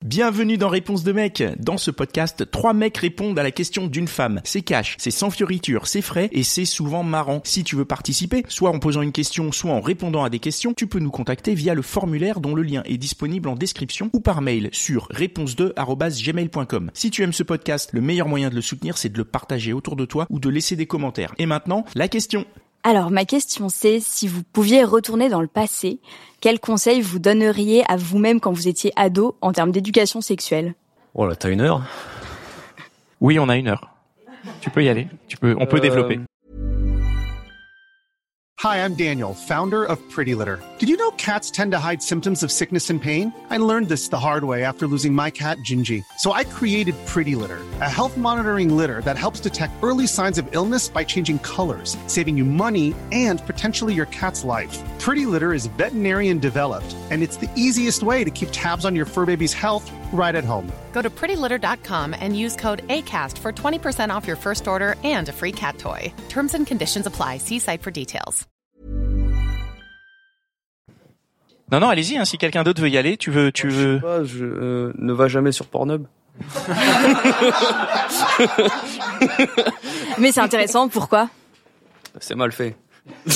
Bienvenue dans Réponse de mec. Dans ce podcast, 3 mecs répondent à la question d'une femme. C'est cash, c'est sans fioriture, c'est frais et c'est souvent marrant. Si tu veux participer, soit en posant une question, soit en répondant à des questions, tu peux nous contacter via le formulaire dont le lien est disponible en description ou par mail sur réponse2@gmail.com. Si tu aimes ce podcast, le meilleur moyen de le soutenir, c'est de le partager autour de toi ou de laisser des commentaires. Et maintenant, la question. Alors, ma question c'est, si vous pouviez retourner dans le passé, quels conseils vous donneriez à vous-même quand vous étiez ado en termes d'éducation sexuelle ? Oh là, t'as 1 heure ? Oui, on a 1 heure. Tu peux y aller. On peut développer. Hi, I'm Daniel, founder of Pretty Litter. Did you know cats tend to hide symptoms of sickness and pain? I learned this the hard way after losing my cat, Gingy. So I created Pretty Litter, a health monitoring litter that helps detect early signs of illness by changing colors, saving you money and potentially your cat's life. Pretty Litter is veterinarian developed, and it's the easiest way to keep tabs on your fur baby's health right at home. Go to prettylitter.com and use code ACAST for 20% off your first order and a free cat toy. Terms and conditions apply. See site for details. Non, allez-y, si quelqu'un d'autre veut y aller, tu veux... Je sais pas, ne va jamais sur Pornhub. Mais c'est intéressant, pourquoi ? C'est mal fait. Il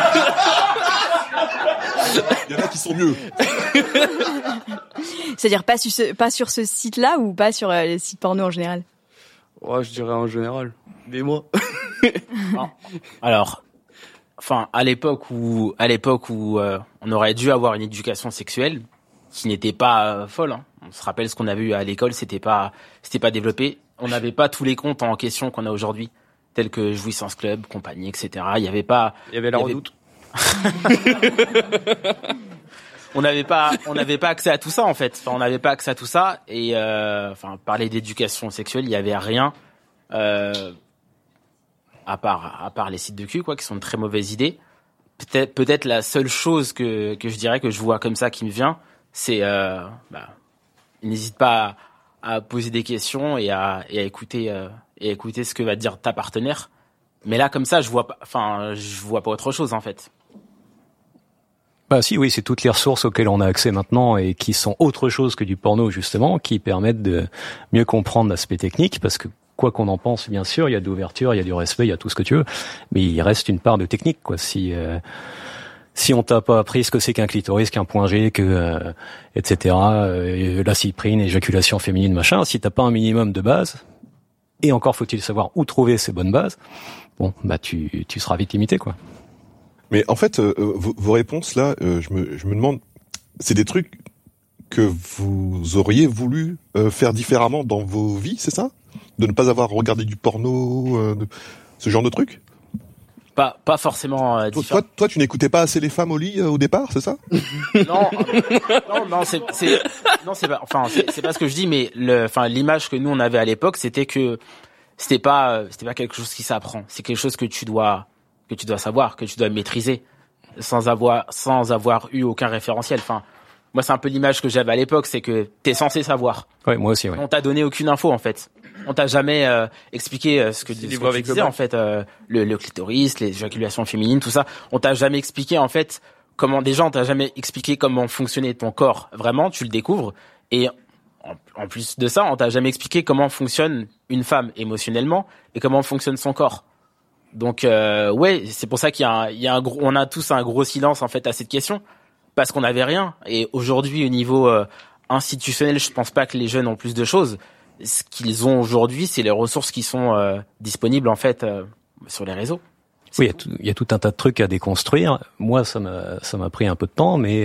y en a qui sont mieux. C'est-à-dire pas sur ce site-là ou pas sur les sites porno en général ? Ouais, je dirais en général. Mais moi. Alors, à l'époque où on aurait dû avoir une éducation sexuelle qui n'était pas folle. Hein. On se rappelle ce qu'on avait eu à l'école, c'était pas développé. On n'avait pas tous les comptes en question qu'on a aujourd'hui, tels que Jouissance Club, compagnie, etc. Il y avait la Redoute. On n'avait pas accès à tout ça en fait. On n'avait pas accès à tout ça et parler d'éducation sexuelle, il y avait rien. À part les sites de cul, qui sont de très mauvaises idées. Peut-être la seule chose que je dirais que je vois comme ça qui me vient, c'est n'hésite pas à poser des questions et à écouter ce que va te dire ta partenaire. Mais là comme ça, je vois pas autre chose en fait. Bah si, oui, c'est toutes les ressources auxquelles on a accès maintenant et qui sont autre chose que du porno justement, qui permettent de mieux comprendre l'aspect technique, parce que quoi qu'on en pense, bien sûr, il y a de l'ouverture, il y a du respect, il y a tout ce que tu veux, mais il reste une part de technique, Si on t'a pas appris ce que c'est qu'un clitoris, qu'un point G, etc., la cyprine, éjaculation féminine, machin, si t'as pas un minimum de base, et encore faut-il savoir où trouver ces bonnes bases, tu seras vite limité, Mais en fait, vos réponses là, je me demande, c'est des trucs que vous auriez voulu faire différemment dans vos vies, c'est ça ? De ne pas avoir regardé du porno, ce genre de trucs ? Pas forcément différent. Toi, tu n'écoutais pas assez les femmes au lit au départ, c'est ça ? Non, c'est pas. C'est pas ce que je dis, mais l'image que nous on avait à l'époque, c'était que c'était pas quelque chose qui s'apprend. C'est quelque chose que tu dois savoir, que tu dois maîtriser, sans avoir eu aucun référentiel. Moi, c'est un peu l'image que j'avais à l'époque, c'est que t'es censé savoir. Ouais, moi aussi, ouais. On t'a donné aucune info, en fait. On t'a jamais expliqué ce que tu disais, en fait, le clitoris, les éjaculations féminines, tout ça. On t'a jamais expliqué, en fait, on t'a jamais expliqué comment fonctionnait ton corps. Vraiment, tu le découvres. Et en plus de ça, on t'a jamais expliqué comment fonctionne une femme émotionnellement et comment fonctionne son corps. Donc, c'est pour ça on a tous un gros silence, en fait, à cette question. Parce qu'on n'avait rien. Et aujourd'hui, au niveau institutionnel, je pense pas que les jeunes ont plus de choses. Ce qu'ils ont aujourd'hui, c'est les ressources qui sont disponibles en fait sur les réseaux. Oui, il y a tout un tas de trucs à déconstruire. Moi, ça m'a pris un peu de temps, mais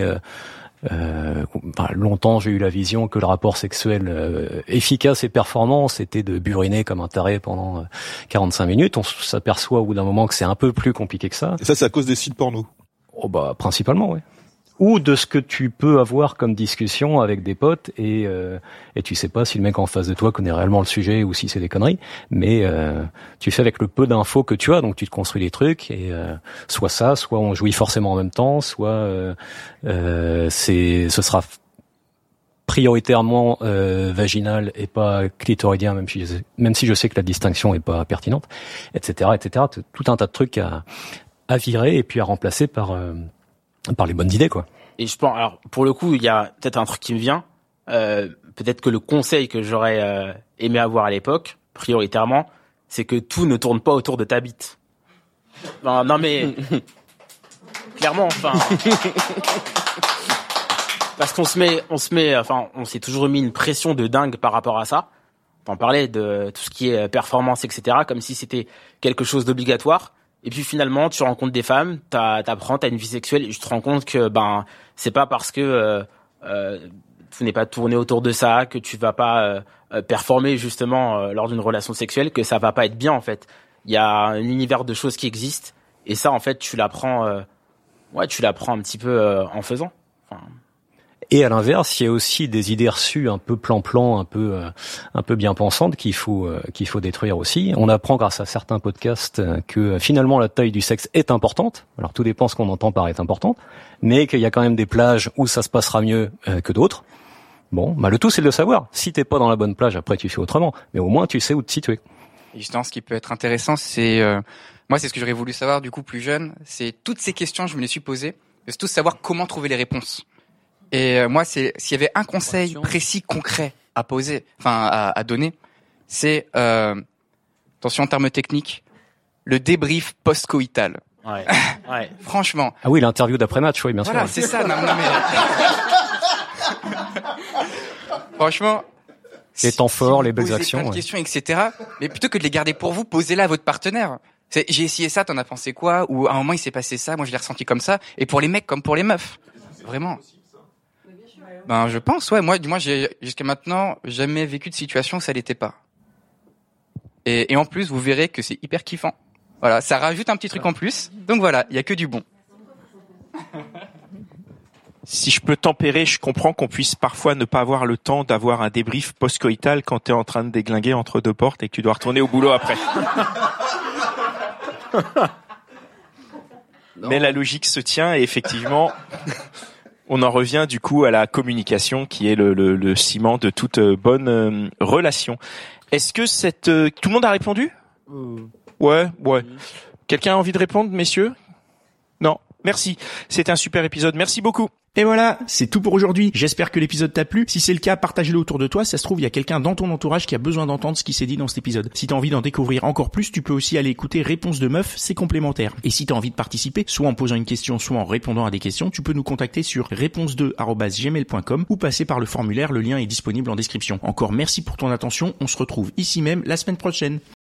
longtemps j'ai eu la vision que le rapport sexuel efficace et performant, c'était de buriner comme un taré pendant 45 minutes. On s'aperçoit au bout d'un moment que c'est un peu plus compliqué que ça. Et ça, c'est à cause des sites porno ? Oh principalement, oui. Ou de ce que tu peux avoir comme discussion avec des potes et tu sais pas si le mec en face de toi connaît réellement le sujet ou si c'est des conneries, mais tu fais avec le peu d'infos que tu as, donc tu te construis des trucs et soit on jouit forcément en même temps, soit ce sera prioritairement vaginal et pas clitoridien, même si je sais que la distinction est pas pertinente, etc. Tout un tas de trucs à virer et puis à remplacer par les bonnes idées, Et je pense, alors pour le coup, il y a peut-être un truc qui me vient, peut-être que le conseil que j'aurais aimé avoir à l'époque, prioritairement, c'est que tout ne tourne pas autour de ta bite. Enfin, non mais clairement, enfin, parce qu'on on s'est toujours mis une pression de dingue par rapport à ça. On parlait de tout ce qui est performance, etc., comme si c'était quelque chose d'obligatoire. Et puis finalement, tu rencontres des femmes, t'apprends, t'as une vie sexuelle, et tu te rends compte que c'est pas parce que tout n'est pas tourné autour de ça, que tu vas pas performer justement lors d'une relation sexuelle, que ça va pas être bien en fait. Il y a un univers de choses qui existent, et ça en fait tu l'apprends un petit peu en faisant. Enfin... Et à l'inverse, il y a aussi des idées reçues un peu plan-plan, un peu bien pensantes qu'il faut détruire aussi. On apprend grâce à certains podcasts que finalement la taille du sexe est importante. Alors tout dépend ce qu'on entend par être importante, mais qu'il y a quand même des plages où ça se passera mieux que d'autres. Bon, le tout c'est de le savoir. Si t'es pas dans la bonne plage, après tu fais autrement, mais au moins tu sais où te situer. Et justement, ce qui peut être intéressant, c'est moi c'est ce que j'aurais voulu savoir du coup plus jeune, c'est toutes ces questions je me les suis posées, c'est surtout savoir comment trouver les réponses. Et moi, s'il y avait un conseil précis, concret à poser, à donner, c'est attention en termes techniques, le débrief post-coïtal. Ouais. Franchement. Ah oui, l'interview d'après-match, oui, bien sûr. Voilà, c'est ça. Non, mais... Franchement. Les temps forts, les belles actions. Plein de questions, etc. Mais plutôt que de les garder pour vous, posez-la à votre partenaire. J'ai essayé ça, t'en as pensé quoi? Ou à un moment il s'est passé ça, moi je l'ai ressenti comme ça. Et pour les mecs comme pour les meufs, vraiment. Je pense, ouais. Moi, j'ai jusqu'à maintenant jamais vécu de situation où ça l'était pas. Et en plus, vous verrez que c'est hyper kiffant. Voilà, ça rajoute un petit truc en plus. Donc voilà, il y a que du bon. Si je peux tempérer, je comprends qu'on puisse parfois ne pas avoir le temps d'avoir un débrief post-coïtal quand t'es en train de déglinguer entre deux portes et que tu dois retourner au boulot après. Mais la logique se tient et effectivement, on en revient du coup à la communication qui est le ciment de toute bonne relation. Est-ce que tout le monde a répondu? Ouais. Quelqu'un a envie de répondre, messieurs? Non. Merci. C'était un super épisode. Merci beaucoup. Et voilà, c'est tout pour aujourd'hui. J'espère que l'épisode t'a plu. Si c'est le cas, partage-le autour de toi. Ça se trouve, il y a quelqu'un dans ton entourage qui a besoin d'entendre ce qui s'est dit dans cet épisode. Si t'as envie d'en découvrir encore plus, tu peux aussi aller écouter Réponse de Meuf, c'est complémentaire. Et si t'as envie de participer, soit en posant une question, soit en répondant à des questions, tu peux nous contacter sur réponse2@gmail.com ou passer par le formulaire. Le lien est disponible en description. Encore merci pour ton attention. On se retrouve ici même la semaine prochaine.